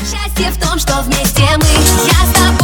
Счастье в том, что вместе мы. Я с тобой.